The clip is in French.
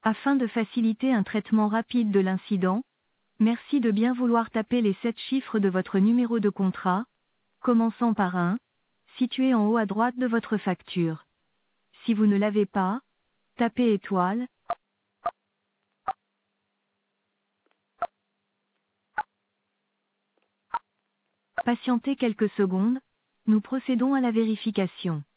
Afin de faciliter un traitement rapide de l'incident, merci de bien vouloir taper les 7 chiffres de votre numéro de contrat, commençant par 1, situé en haut à droite de votre facture. Si vous ne l'avez pas, tapez étoile. Patientez quelques secondes, nous procédons à la vérification.